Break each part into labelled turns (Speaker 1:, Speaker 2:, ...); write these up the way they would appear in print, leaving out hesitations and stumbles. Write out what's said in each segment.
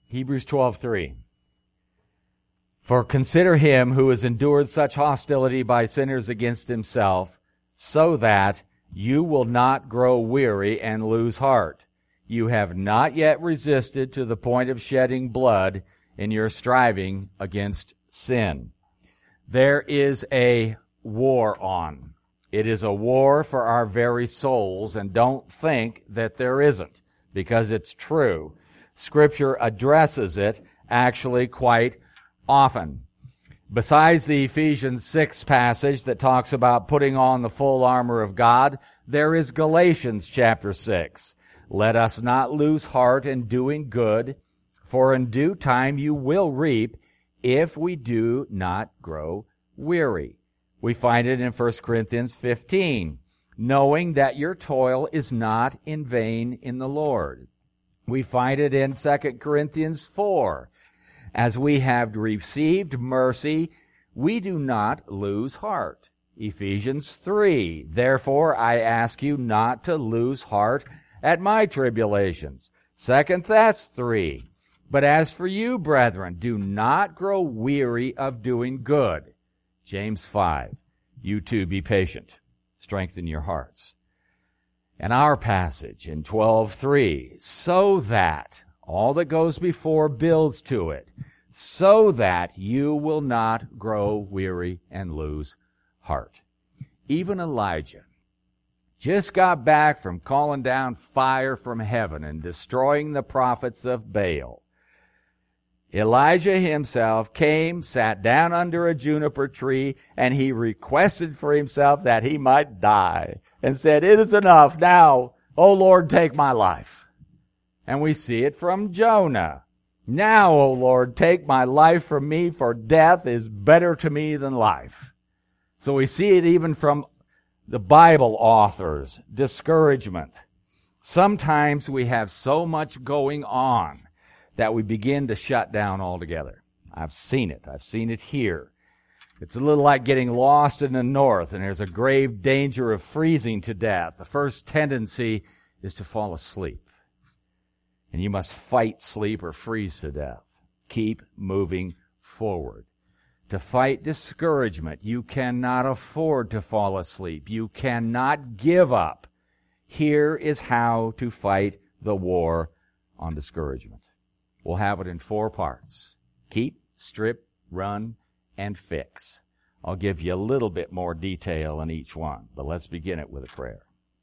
Speaker 1: Hebrews 12:3. For consider him who has endured such hostility by sinners against himself, so that you will not grow weary and lose heart. You have not yet resisted to the point of shedding blood in your striving against sin. There is a war on. It is a war for our very souls, and don't think that there isn't, because it's true. Scripture addresses it actually quite often. Besides the Ephesians 6 passage that talks about putting on the full armor of God, there is Galatians chapter 6. Let us not lose heart in doing good, for in due time you will reap if we do not grow weary. We find it in 1 Corinthians 15, knowing that your toil is not in vain in the Lord. We find it in 2 Corinthians 4. As we have received mercy, we do not lose heart. Ephesians 3. Therefore, I ask you not to lose heart at my tribulations. 2 Thess 3. But as for you, brethren, do not grow weary of doing good. James 5. You too be patient. Strengthen your hearts. And our passage in 12:3, so that, all that goes before builds to it, so that you will not grow weary and lose heart. Even Elijah just got back from calling down fire from heaven and destroying the prophets of Baal. Elijah himself came, sat down under a juniper tree, and he requested for himself that he might die, and said, "It is enough now, O Lord, take my life." And we see it from Jonah. "Now, O Lord, take my life from me, for death is better to me than life." So we see it even from the Bible authors, discouragement. Sometimes we have so much going on that we begin to shut down altogether. I've seen it. I've seen it here. It's a little like getting lost in the north, and there's a grave danger of freezing to death. The first tendency is to fall asleep. And you must fight sleep or freeze to death. Keep moving forward. To fight discouragement, you cannot afford to fall asleep. You cannot give up. Here is how to fight the war on discouragement. We'll have it in 4 parts. Keep, strip, run, and fix. I'll give you a little bit more detail in each one, but let's begin it with a prayer.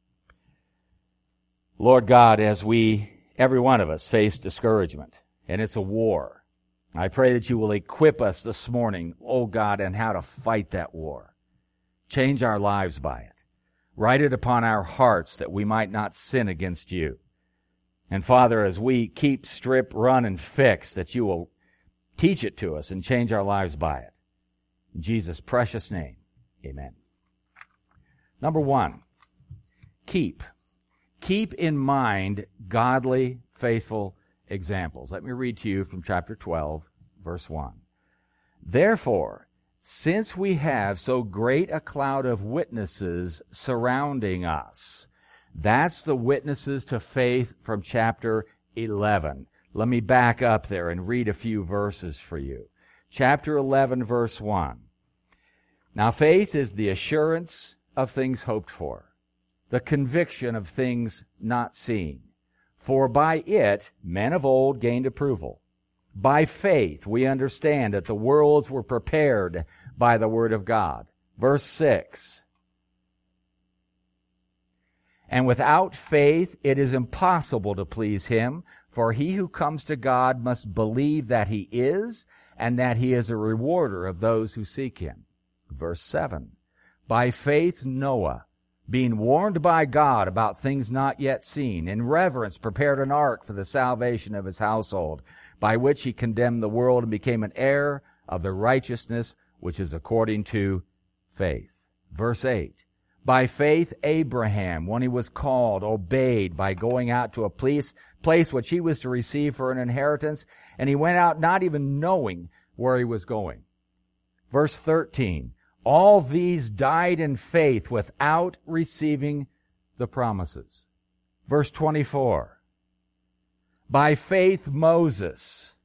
Speaker 1: Lord God, as every one of us, face discouragement, and it's a war, I pray that you will equip us this morning, oh God, in how to fight that war. Change our lives by it. Write it upon our hearts that we might not sin against you. And Father, as we keep, strip, run, and fix, that you will teach it to us and change our lives by it. In Jesus' precious name, amen. Number 1, keep. Keep in mind godly, faithful examples. Let me read to you from chapter 12, verse 1. Therefore, since we have so great a cloud of witnesses surrounding us, that's the witnesses to faith from chapter 11. Let me back up there and read a few verses for you. Chapter 11, verse 1. Now faith is the assurance of things hoped for, the conviction of things not seen. For by it men of old gained approval. By faith we understand that the worlds were prepared by the word of God. Verse 6. And without faith it is impossible to please him, for he who comes to God must believe that he is, and that he is a rewarder of those who seek him. Verse 7. By faith Noah, being warned by God about things not yet seen, in reverence prepared an ark for the salvation of his household, by which he condemned the world and became an heir of the righteousness which is according to faith. Verse 8. By faith Abraham, when he was called, obeyed by going out to a place which he was to receive for an inheritance, and he went out not even knowing where he was going. Verse 13. All these died in faith without receiving the promises. Verse 24. By faith Moses,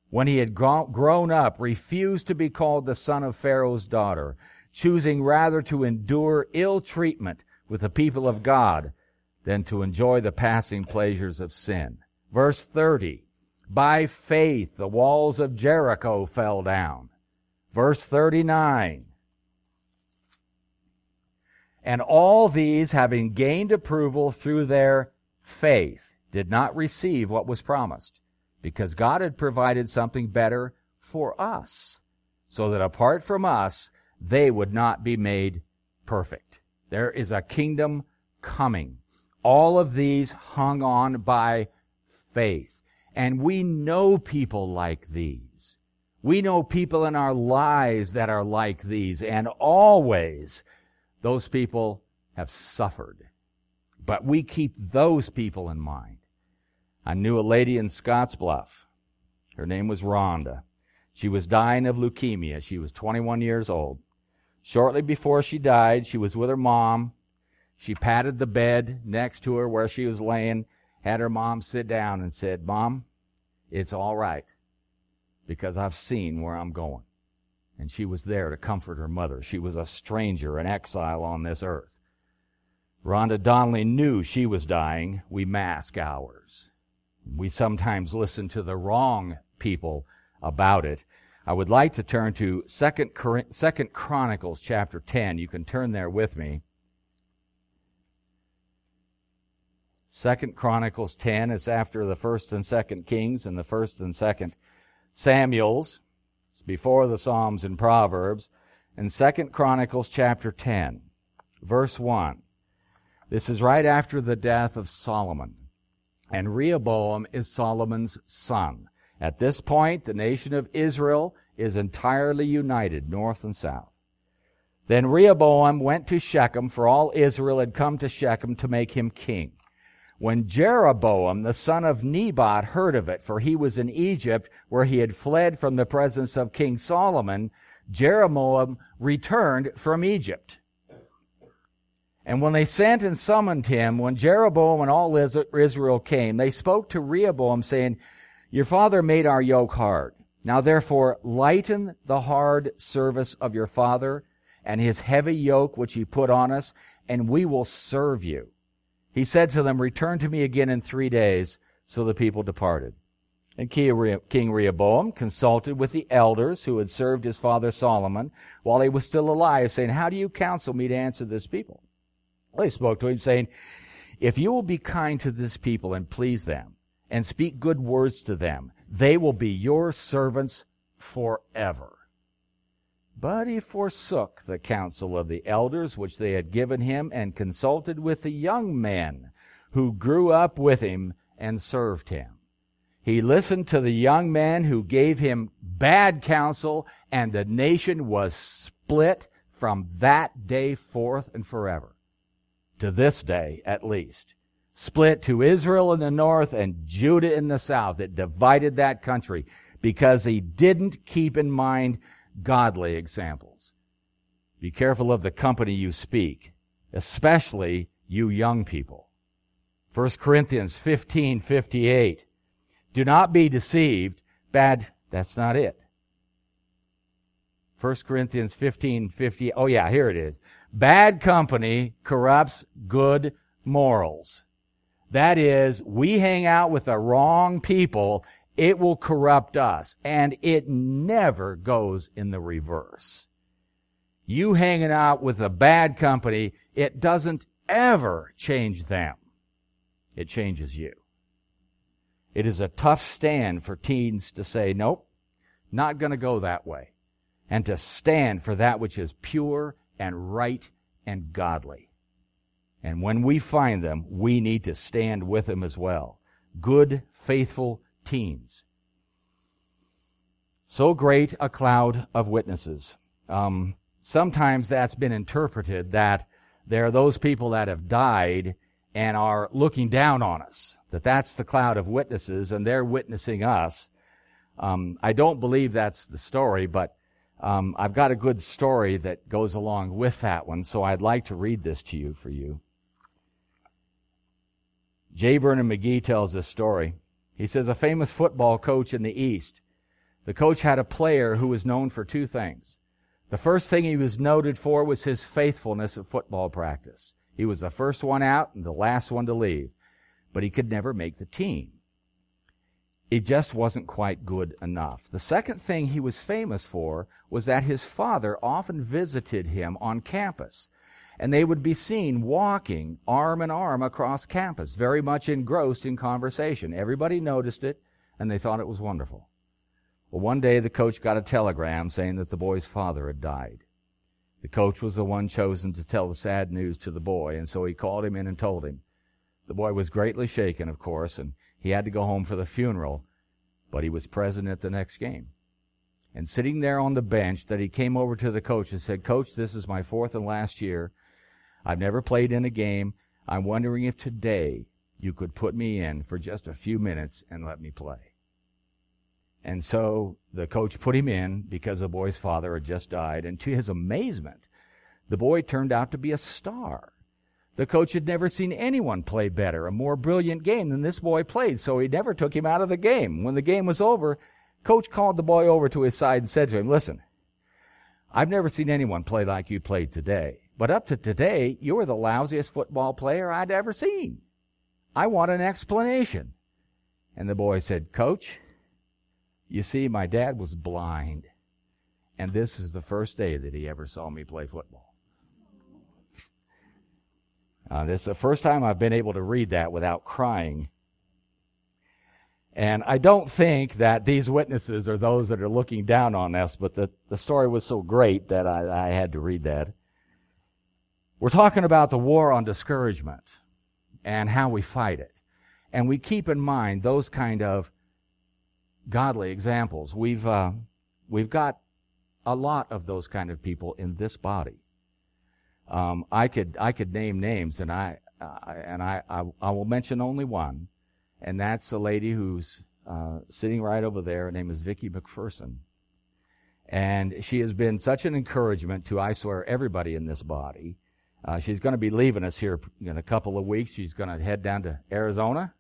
Speaker 1: when he had grown up, refused to be called the son of Pharaoh's daughter, choosing rather to endure ill treatment with the people of God than to enjoy the passing pleasures of sin. Verse 30, by faith the walls of Jericho fell down. Verse 39, and all these, having gained approval through their faith, did not receive what was promised, because God had provided something better for us, so that apart from us, they would not be made perfect. There is a kingdom coming. All of these hung on by faith. And we know people like these. We know people in our lives that are like these, and always those people have suffered. But we keep those people in mind. I knew a lady in Scottsbluff. Her name was Rhonda. She was dying of leukemia. She was 21 years old. Shortly before she died, she was with her mom. She patted the bed next to her where she was laying, had her mom sit down and said, Mom, it's all right, because I've seen where I'm going. And she was there to comfort her mother. She was a stranger, an exile on this earth. Rhonda Donnelly knew she was dying. We mask ours. We sometimes listen to the wrong people about it. I would like to turn to 2 Chronicles chapter 10. You can turn there with me. 2 Chronicles 10, it's after the 1st and 2nd Kings and the 1st and 2nd Samuels. It's before the Psalms and Proverbs. And 2 Chronicles chapter 10, verse 1. This is right after the death of Solomon. And Rehoboam is Solomon's son. At this point, the nation of Israel is entirely united, north and south. Then Rehoboam went to Shechem, for all Israel had come to Shechem to make him king. When Jeroboam, the son of Nebat, heard of it, for he was in Egypt, where he had fled from the presence of King Solomon, Jeroboam returned from Egypt. And when they sent and summoned him, when Jeroboam and all Israel came, they spoke to Rehoboam, saying, Your father made our yoke hard. Now therefore lighten the hard service of your father and his heavy yoke which he put on us, and we will serve you. He said to them, Return to me again in 3 days. So the people departed. And King Rehoboam consulted with the elders who had served his father Solomon while he was still alive, saying, How do you counsel me to answer this people? Well, they spoke to him, saying, If you will be kind to this people and please them, and speak good words to them, they will be your servants forever. But he forsook the counsel of the elders which they had given him, and consulted with the young men who grew up with him and served him. He listened to the young men who gave him bad counsel, and the nation was split from that day forth and forever. To this day, at least. Split to Israel in the north and Judah in the south. It divided that country because he didn't keep in mind godly examples. Be careful of the company you speak, especially you young people. 1 Corinthians 15:58. Do not be deceived. That's not it. 1 Corinthians 15:50. Oh yeah, here it is. Bad company corrupts good morals. That is, we hang out with the wrong people, it will corrupt us. And it never goes in the reverse. You hanging out with a bad company, it doesn't ever change them. It changes you. It is a tough stand for teens to say, nope, not going to go that way. And to stand for that which is pure and right and godly. And when we find them, we need to stand with them as well. Good, faithful teens. So great a cloud of witnesses. Sometimes that's been interpreted that there are those people that have died and are looking down on us. That's the cloud of witnesses, and they're witnessing us. I don't believe that's the story, but I've got a good story that goes along with that one, so I'd like to read this to you for you. J. Vernon McGee tells this story. He says, a famous football coach in the East The coach had a player who was known for two things. The first thing he was noted for was his faithfulness at football practice. He was the first one out and the last one to leave, but he could never make the team. It just wasn't quite good enough. The second thing he was famous for was that his father often visited him on campus, and they would be seen walking arm in arm across campus, very much engrossed in conversation. Everybody noticed it, and they thought it was wonderful. Well, one day the coach got a telegram saying that the boy's father had died. The coach was the one chosen to tell the sad news to the boy, and so he called him in and told him. The boy was greatly shaken, of course, and he had to go home for the funeral, but he was present at the next game. And sitting there on the bench, that he came over to the coach and said, "Coach, this is my fourth and last year. I've never played in a game. I'm wondering if today you could put me in for just a few minutes and let me play." And so the coach put him in because the boy's father had just died. And to his amazement, the boy turned out to be a star. The coach had never seen anyone play better, a more brilliant game than this boy played, so he never took him out of the game. When the game was over, coach called the boy over to his side and said to him, "Listen, I've never seen anyone play like you played today. But up to today, you were the lousiest football player I'd ever seen. I want an explanation." And the boy said, "Coach, you see, my dad was blind, and this is the first day that he ever saw me play football." This is the first time I've been able to read that without crying. And I don't think that these witnesses are those that are looking down on us, but the story was so great that I had to read that. We're talking about the war on discouragement and how we fight it. And we keep in mind those kind of godly examples. We've got a lot of those kind of people in this body. I could name names, and I will mention only one, and that's a lady who's sitting right over there. Her name is Vicki McPherson, and she has been such an encouragement to, I swear, everybody in this body. She's going to be leaving us here in a couple of weeks. She's going to head down to Arizona,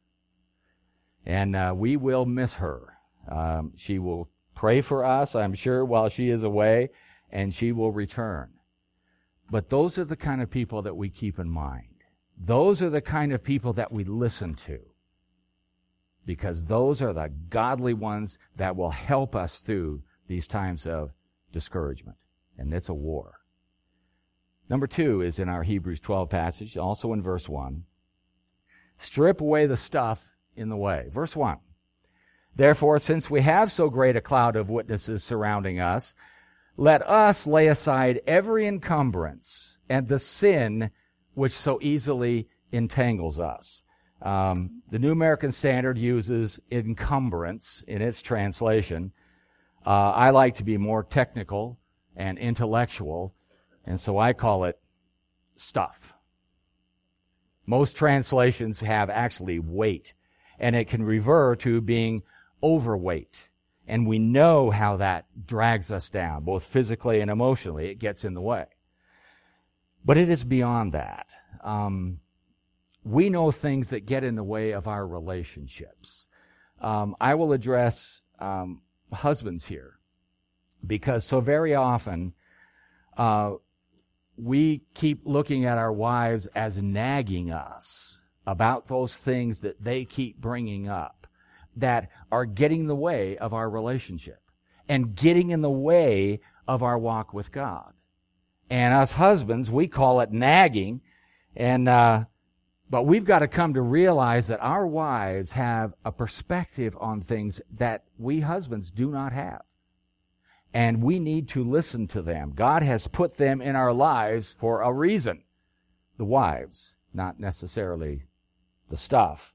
Speaker 1: and we will miss her. She will pray for us, I'm sure, while she is away, and she will return. But those are the kind of people that we keep in mind. Those are the kind of people that we listen to, because those are the godly ones that will help us through these times of discouragement. And it's a war. Number 2 is in our Hebrews 12 passage, also in verse 1. Strip away the stuff in the way. Verse 1. Therefore, since we have so great a cloud of witnesses surrounding us, let us lay aside every encumbrance and the sin which so easily entangles us. The New American Standard uses encumbrance in its translation. I like to be more technical and intellectual, and so I call it stuff. Most translations have actually weight, and it can refer to being overweight. And we know how that drags us down, both physically and emotionally. It gets in the way. But it is beyond that. We know things that get in the way of our relationships. I will address husbands here, because so very often we keep looking at our wives as nagging us about those things that they keep bringing up that are getting in the way of our relationship and getting in the way of our walk with God. And us husbands, we call it nagging, but we've got to come to realize that our wives have a perspective on things that we husbands do not have. And we need to listen to them. God has put them in our lives for a reason. The wives, not necessarily the stuff.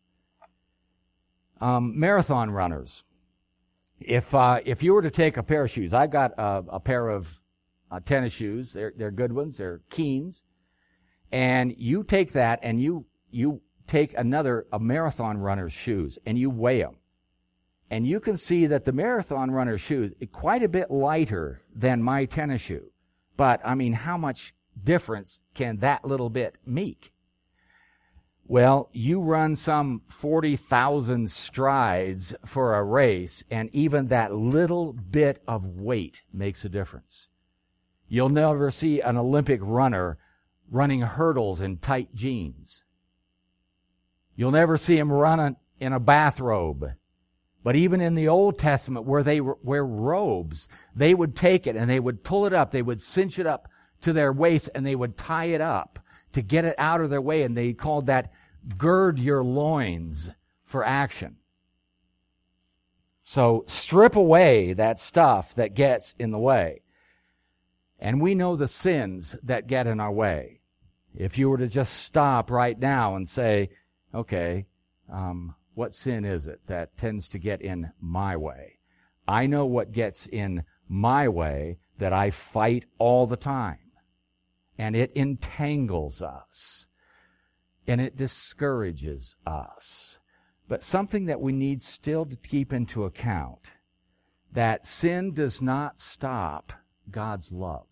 Speaker 1: Marathon runners. If you were to take a pair of shoes, I've got a pair of tennis shoes. They're good ones. They're Keens. And you take that and you take a marathon runner's shoes and you weigh them. And you can see that the marathon runner's shoes are quite a bit lighter than my tennis shoe. But, I mean, how much difference can that little bit make? Well, you run some 40,000 strides for a race, and even that little bit of weight makes a difference. You'll never see an Olympic runner running hurdles in tight jeans. You'll never see him run in a bathrobe. But even in the Old Testament, where they wear robes, they would take it and they would pull it up. They would cinch it up to their waist and they would tie it up to get it out of their way. And they called that gird your loins for action. So strip away that stuff that gets in the way. And we know the sins that get in our way. If you were to just stop right now and say, okay, what sin is it that tends to get in my way? I know what gets in my way that I fight all the time. And it entangles us. And it discourages us. But something that we need still to keep into account, that sin does not stop God's love.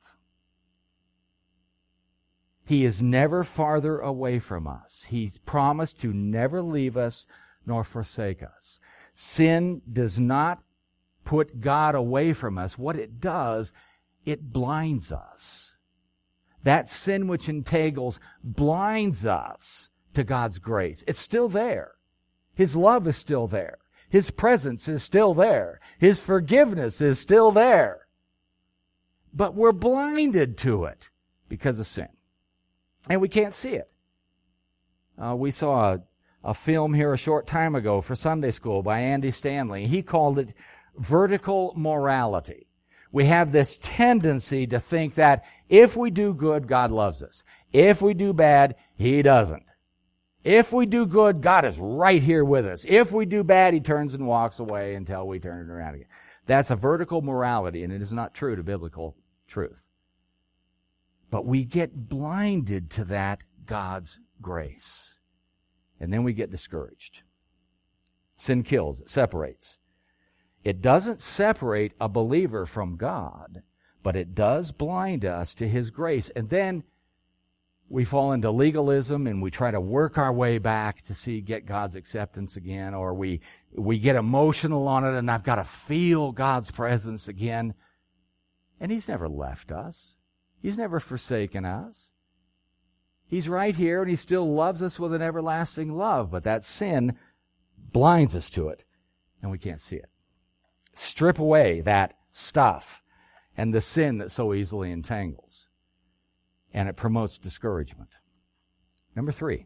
Speaker 1: He is never farther away from us. He promised to never leave us nor forsake us. Sin does not put God away from us. What it does, it blinds us. That sin which entangles blinds us to God's grace. It's still there. His love is still there. His presence is still there. His forgiveness is still there. But we're blinded to it because of sin. And we can't see it. We saw a film here a short time ago for Sunday school by Andy Stanley. He called it vertical morality. We have this tendency to think that if we do good, God loves us. If we do bad, He doesn't. If we do good, God is right here with us. If we do bad, He turns and walks away until we turn it around again. That's a vertical morality, and it is not true to biblical truth. But we get blinded to that God's grace. And then we get discouraged. Sin kills, it separates. It doesn't separate a believer from God, but it does blind us to His grace. And then we fall into legalism and we try to work our way back to get God's acceptance again, or we get emotional on it and I've got to feel God's presence again. And He's never left us. He's never forsaken us. He's right here and He still loves us with an everlasting love, but that sin blinds us to it and we can't see it. Strip away that stuff and the sin that so easily entangles. And it promotes discouragement. Number 3,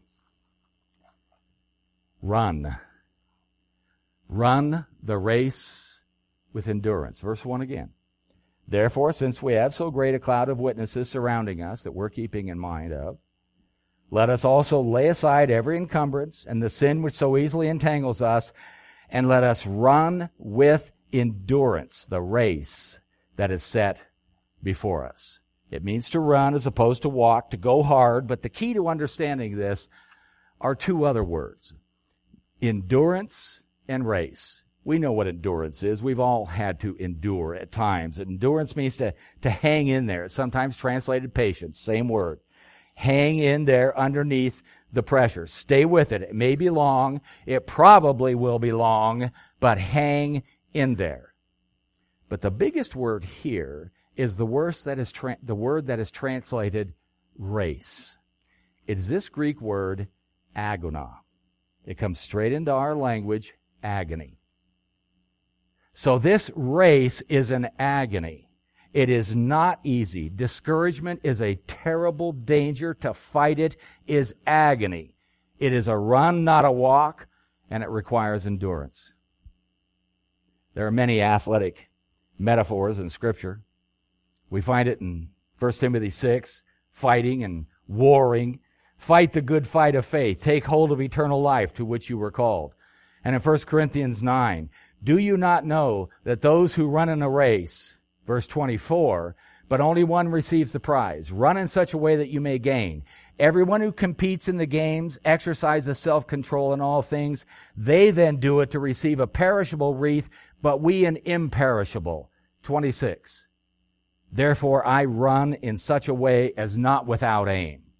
Speaker 1: run. Run the race with endurance. Verse 1 again. Therefore, since we have so great a cloud of witnesses surrounding us that we're keeping in mind of, let us also lay aside every encumbrance and the sin which so easily entangles us, and let us run with endurance the race that is set before us. It means to run as opposed to walk, to go hard, but the key to understanding this are 2 other words: endurance and race. We know what endurance is. We've all had to endure at times. Endurance means to hang in there. It's sometimes translated patience, same word. Hang in there underneath the pressure. Stay with it. It may be long. It probably will be long, but hang in there. But the biggest word here is the word that is translated race. It is this Greek word agona. It comes straight into our language, agony. So this race is an agony. It is not easy. Discouragement is a terrible danger. To fight it is agony. It is a run, not a walk, and it requires endurance. There are many athletic metaphors in Scripture. We find it in 1 Timothy 6, fighting and warring. Fight the good fight of faith. Take hold of eternal life to which you were called. And in 1 Corinthians 9, do you not know that those who run in a race, verse 24, but only one receives the prize? Run in such a way that you may gain. Everyone who competes in the games exercises self-control in all things. They then do it to receive a perishable wreath, but we an imperishable. 26. Therefore I run in such a way as not without aim.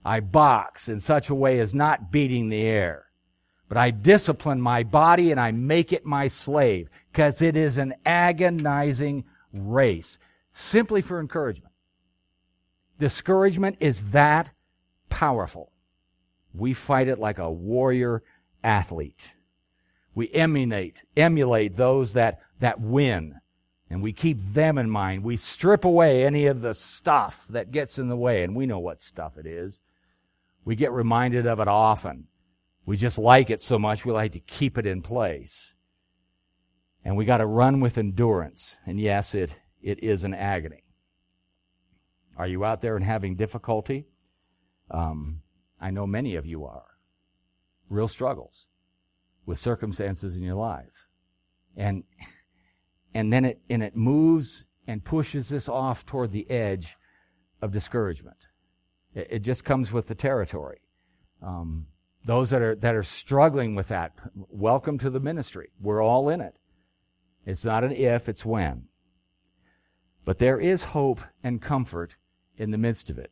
Speaker 1: I box in such a way as not beating the air. But I discipline my body and I make it my slave, because it is an agonizing race, simply for encouragement. Discouragement is that powerful. We fight it like a warrior athlete. We emulate those that win, and we keep them in mind. We strip away any of the stuff that gets in the way, and we know what stuff it is. We get reminded of it often. We just like it so much, we like to keep it in place. And we got to run with endurance. And yes, it is an agony. Are you out there and having difficulty? I know many of you are. Real struggles with circumstances in your life. And then it moves and pushes us off toward the edge of discouragement. It just comes with the territory. Those that are struggling with that, welcome to the ministry. We're all in it. It's not an if, it's when. But there is hope and comfort in the midst of it.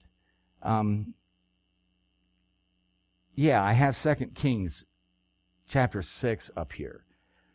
Speaker 1: I have 2 Kings chapter 6 up here.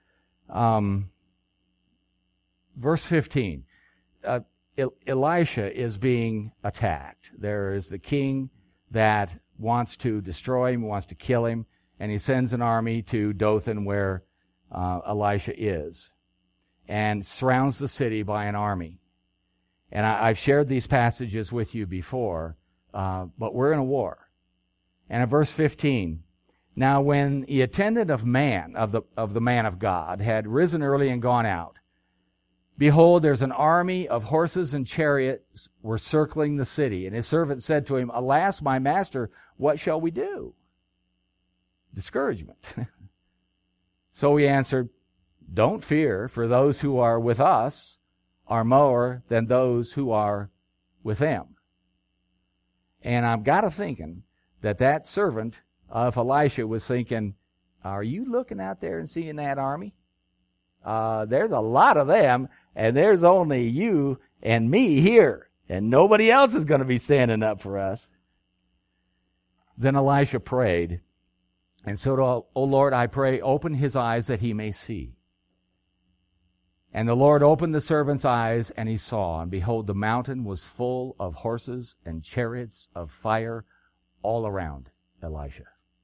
Speaker 1: Verse 15. Elisha is being attacked. There is the king that wants to destroy him, wants to kill him, and he sends an army to Dothan where Elisha is, and surrounds the city by an army. And I've shared these passages with you before, but we're in a war. And in verse 15, now when the attendant of the man of God had risen early and gone out, behold, there's an army of horses and chariots were circling the city. And his servant said to him, alas, my master, what shall we do? Discouragement. So he answered, don't fear, for those who are with us are more than those who are with them. And I've got to thinking that servant of Elisha was thinking, are you looking out there and seeing that army? There's a lot of them, and there's only you and me here, and nobody else is going to be standing up for us. Then Elisha prayed, and said, O Lord, I pray, open his eyes that he may see. And the Lord opened the servant's eyes, and he saw, and behold, the mountain was full of horses and chariots of fire all around Elisha.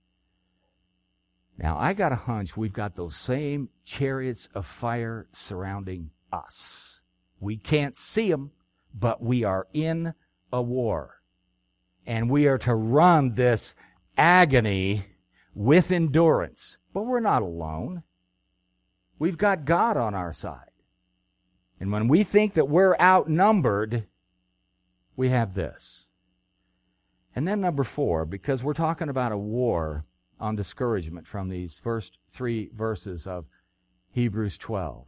Speaker 1: Now, I got a hunch we've got those same chariots of fire surrounding us. We can't see them, but we are in a war. And we are to run this agony with endurance. But we're not alone. We've got God on our side. And when we think that we're outnumbered, we have this. And then number 4, because we're talking about a war on discouragement from these first 3 verses of Hebrews 12.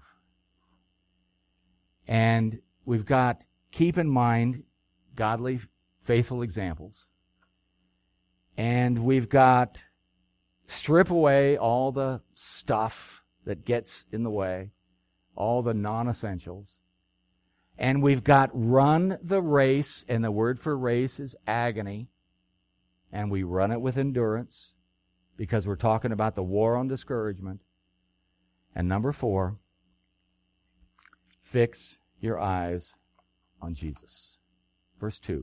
Speaker 1: And we've got, keep in mind, godly, faithful examples. And we've got, strip away all the stuff that gets in the way, all the non-essentials. And we've got run the race, and the word for race is agony. And we run it with endurance, because we're talking about the war on discouragement. And number 4, fix your eyes on Jesus. Verse 2.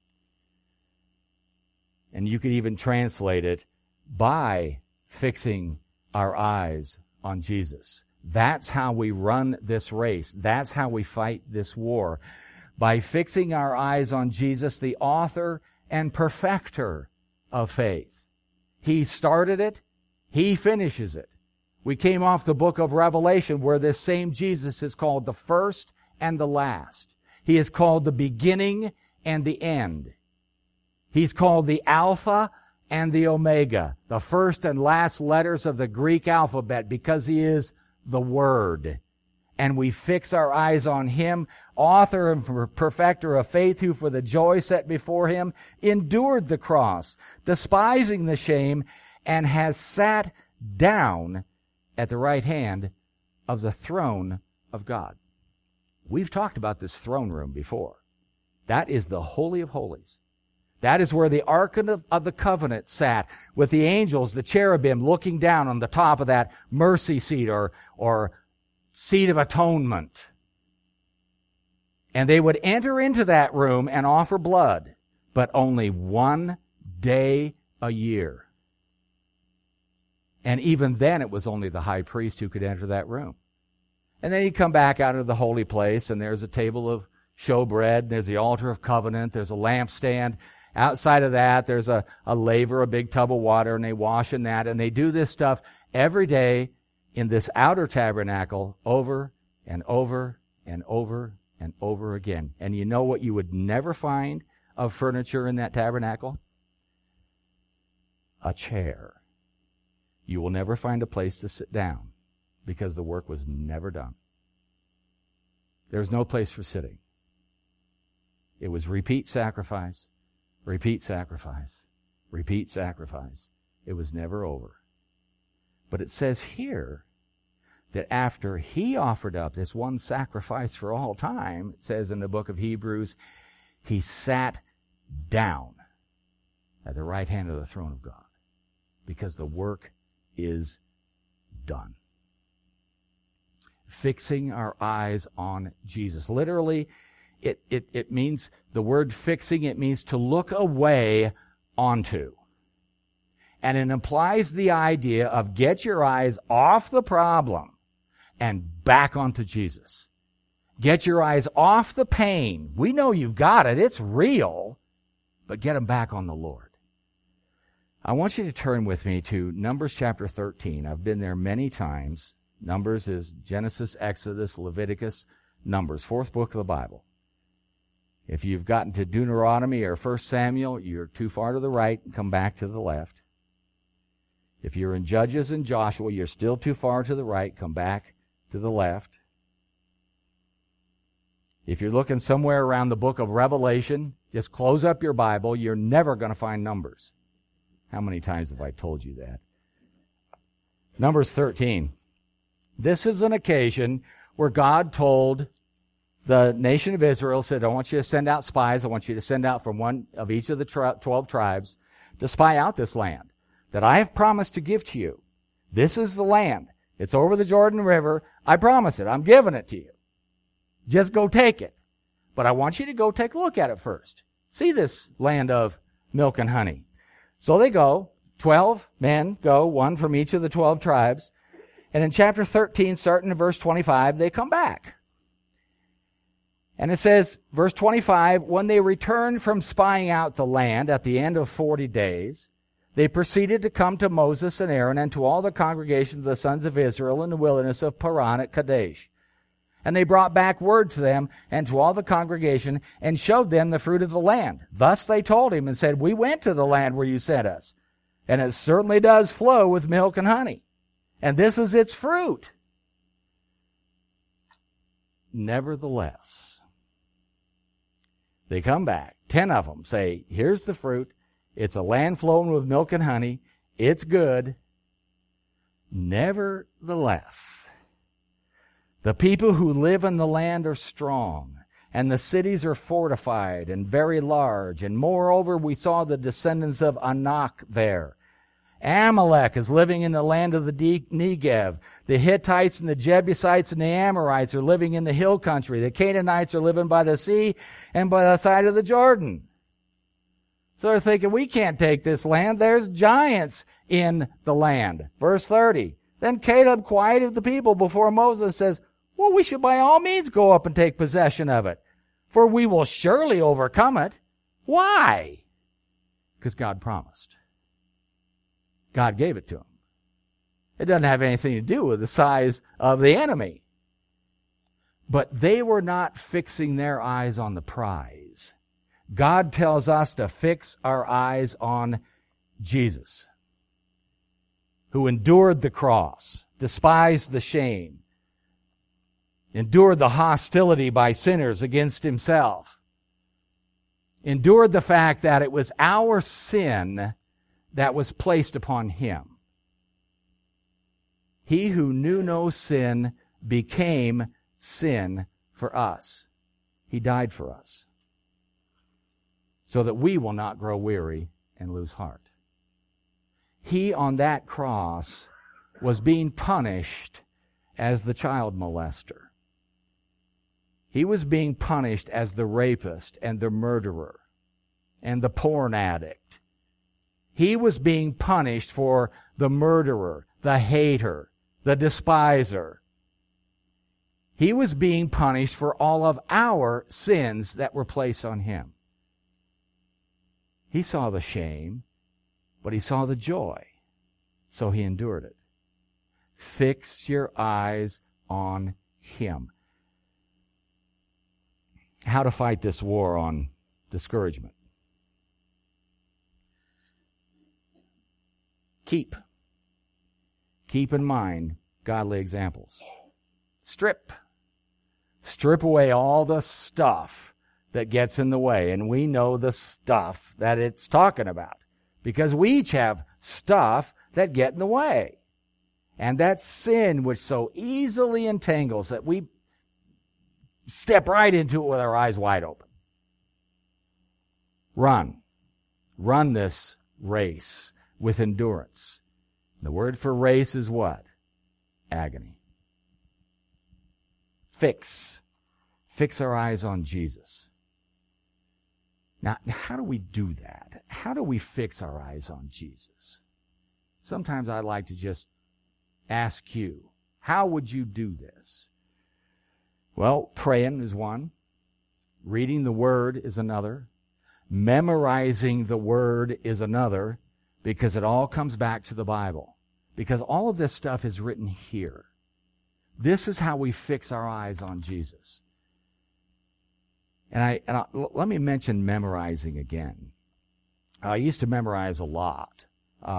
Speaker 1: And you could even translate it by fixing our eyes on Jesus. That's how we run this race. That's how we fight this war. By fixing our eyes on Jesus, the author and perfecter of faith. He started it. He finishes it. We came off the book of Revelation where this same Jesus is called the first and the last. He is called the beginning and the end. He's called the Alpha and the Omega, the first and last letters of the Greek alphabet, because He is the Word. And we fix our eyes on Him, author and perfecter of faith, who for the joy set before Him endured the cross, despising the shame, and has sat down at the right hand of the throne of God. We've talked about this throne room before. That is the Holy of Holies. That is where the Ark of the Covenant sat, with the angels, the cherubim, looking down on the top of that mercy seat or seat of atonement. And they would enter into that room and offer blood, but only 1 day a year. And even then, it was only the high priest who could enter that room. And then he'd come back out of the holy place, and there's a table of showbread, there's the altar of covenant, there's a lampstand. Outside of that, there's a laver, a big tub of water, and they wash in that. And they do this stuff every day in this outer tabernacle over and over and over and over again. And you know what you would never find of furniture in that tabernacle? A chair. You will never find a place to sit down because the work was never done. There's no place for sitting. It was repeat sacrifice, repeat sacrifice, repeat sacrifice. It was never over. But it says here that after he offered up this one sacrifice for all time, it says in the book of Hebrews, he sat down at the right hand of the throne of God because the work is done. Fixing our eyes on Jesus. Literally, it means, the word fixing, it means to look away onto. And it implies the idea of get your eyes off the problem and back onto Jesus. Get your eyes off the pain. We know you've got it. It's real. But get them back on the Lord. I want you to turn with me to Numbers chapter 13. I've been there many times. Numbers is Genesis, Exodus, Leviticus, Numbers, fourth book of the Bible. If you've gotten to Deuteronomy or 1 Samuel, you're too far to the right, come back to the left. If you're in Judges and Joshua, you're still too far to the right, come back to the left. If you're looking somewhere around the book of Revelation, just close up your Bible. You're never going to find Numbers. How many times have I told you that? Numbers 13. This is an occasion where God told the nation of Israel, said, I want you to send out spies. I want you to send out from one of each of the 12 tribes to spy out this land that I have promised to give to you. This is the land. It's over the Jordan River. I promise it. I'm giving it to you. Just go take it. But I want you to go take a look at it first. See this land of milk and honey. So they go. 12 men go, one from each of the 12 tribes. And in chapter 13, starting in verse 25, they come back. And it says, verse 25, when they returned from spying out the land at the end of 40 days, they proceeded to come to Moses and Aaron and to all the congregation of the sons of Israel in the wilderness of Paran at Kadesh. And they brought back word to them and to all the congregation and showed them the fruit of the land. Thus they told him and said, we went to the land where you sent us, and it certainly does flow with milk and honey. And this is its fruit. Nevertheless, they come back. 10 of them say, here's the fruit. It's a land flowing with milk and honey. It's good. Nevertheless, the people who live in the land are strong, and the cities are fortified and very large. And moreover, we saw the descendants of Anak there. Amalek is living in the land of the Negev. The Hittites and the Jebusites and the Amorites are living in the hill country. The Canaanites are living by the sea and by the side of the Jordan. So they're thinking, we can't take this land. There's giants in the land. Verse 30. Then Caleb quieted the people before Moses and says, well, we should by all means go up and take possession of it, for we will surely overcome it. Why? Because God promised. God gave it to him. It doesn't have anything to do with the size of the enemy. But they were not fixing their eyes on the prize. God tells us to fix our eyes on Jesus, who endured the cross, despised the shame, endured the hostility by sinners against himself, endured the fact that it was our sin that was placed upon him. He who knew no sin became sin for us. He died for us. so that we will not grow weary and lose heart. He on that cross was being punished as the child molester. He was being punished as the rapist and the murderer and the porn addict. He was being punished for the murderer, the hater, the despiser. He was being punished for all of our sins that were placed on him. He saw the shame, but he saw the joy, so he endured it. Fix your eyes on him. How to fight this war on discouragement. Keep in mind godly examples. Strip away all the stuff that gets in the way. And we know the stuff that it's talking about, because we each have stuff that get in the way. And that sin which so easily entangles that we step right into it with our eyes wide open. Run this race with endurance. The word for race is what? Agony. Fix our eyes on Jesus. Now, how do we do that? How do we fix our eyes on Jesus? Sometimes I'd like to just ask you, how would you do this? Well, praying is one. Reading the Word is another. Memorizing the Word is another, because it all comes back to the Bible. Because all of this stuff is written here. This is how we fix our eyes on Jesus. And let me mention memorizing again. I used to memorize a lot.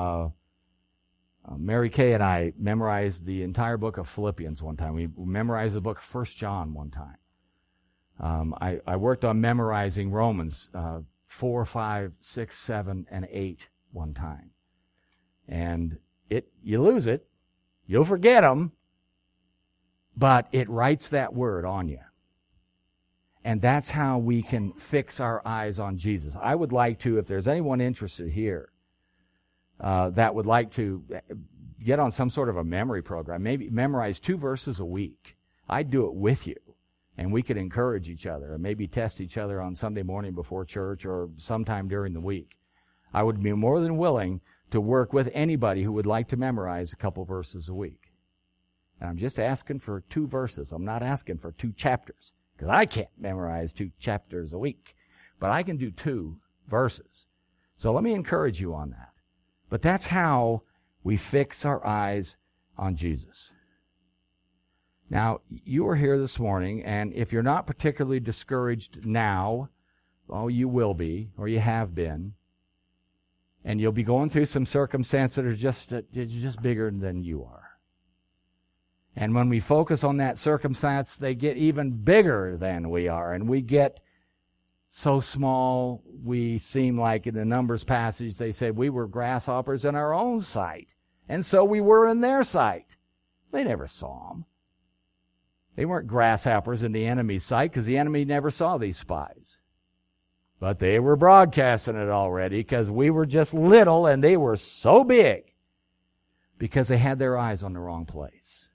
Speaker 1: Mary Kay and I memorized the entire book of Philippians one time. We memorized the book of 1 John one time. I worked on memorizing Romans 4, 5, 6, 7, and 8 one time. And you lose it. You'll forget them. But it writes that word on you. And that's how we can fix our eyes on Jesus. I would like to, if there's anyone interested here that would like to get on some sort of a memory program, maybe memorize 2 verses a week. I'd do it with you, and we could encourage each other and maybe test each other on Sunday morning before church or sometime during the week. I would be more than willing to work with anybody who would like to memorize a couple verses a week. And I'm just asking for 2 verses. I'm not asking for 2 chapters, because I can't memorize 2 chapters a week. But I can do 2 verses. So let me encourage you on that. But that's how we fix our eyes on Jesus. Now, you are here this morning, and if you're not particularly discouraged now, well, you will be, or you have been. And you'll be going through some circumstances that are just bigger than you are. And when we focus on that circumstance, they get even bigger than we are. And we get so small, we seem like in the Numbers passage, they said we were grasshoppers in our own sight. And so we were in their sight. They never saw them. They weren't grasshoppers in the enemy's sight, because the enemy never saw these spies. But they were broadcasting it already, because we were just little and they were so big, because they had their eyes on the wrong place.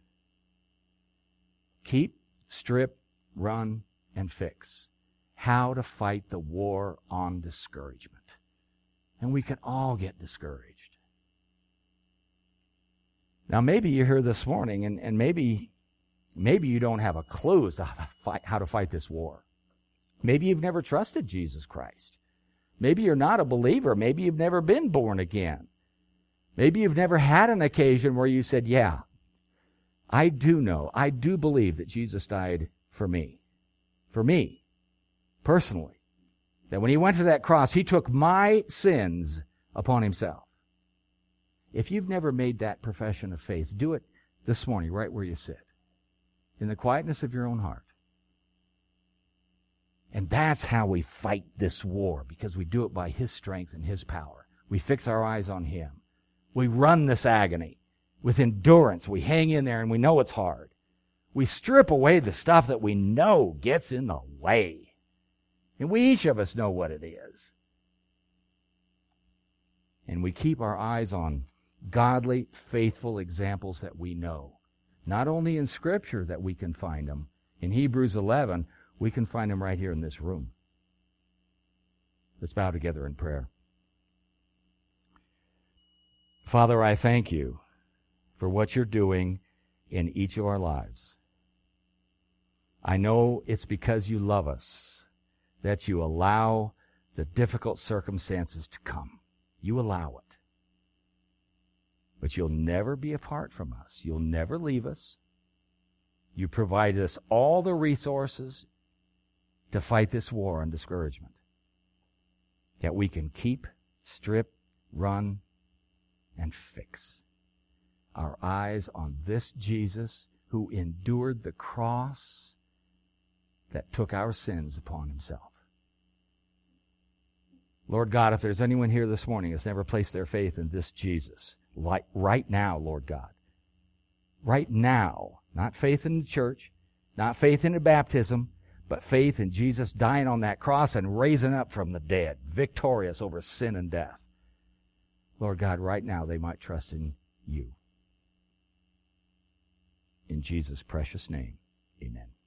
Speaker 1: Keep, strip, run, and fix. How to fight the war on discouragement. And we can all get discouraged. Now, maybe you're here this morning, and maybe you don't have a clue as to how to fight this war. Maybe you've never trusted Jesus Christ. Maybe you're not a believer. Maybe you've never been born again. Maybe you've never had an occasion where you said, yeah, I do believe that Jesus died for me, personally. That when he went to that cross, he took my sins upon himself. If you've never made that profession of faith, do it this morning right where you sit, in the quietness of your own heart. And that's how we fight this war, because we do it by his strength and his power. We fix our eyes on him. We run this agony with endurance. We hang in there, and we know it's hard. We strip away the stuff that we know gets in the way. And we each of us know what it is. and we keep our eyes on godly, faithful examples that we know. Not only in Scripture that we can find them. In Hebrews 11, we can find them right here in this room. Let's bow together in prayer. Father, I thank you for what you're doing in each of our lives. I know it's because you love us that you allow the difficult circumstances to come. You allow it. But you'll never be apart from us. You'll never leave us. You provide us all the resources to fight this war on discouragement, that we can keep, strip, run, and fix our eyes on this Jesus who endured the cross that took our sins upon himself. Lord God, if there's anyone here this morning that's never placed their faith in this Jesus, like right now, Lord God, right now, not faith in the church, not faith in the baptism, but faith in Jesus dying on that cross and raising up from the dead, victorious over sin and death. Lord God, right now they might trust in you. In Jesus' precious name, amen.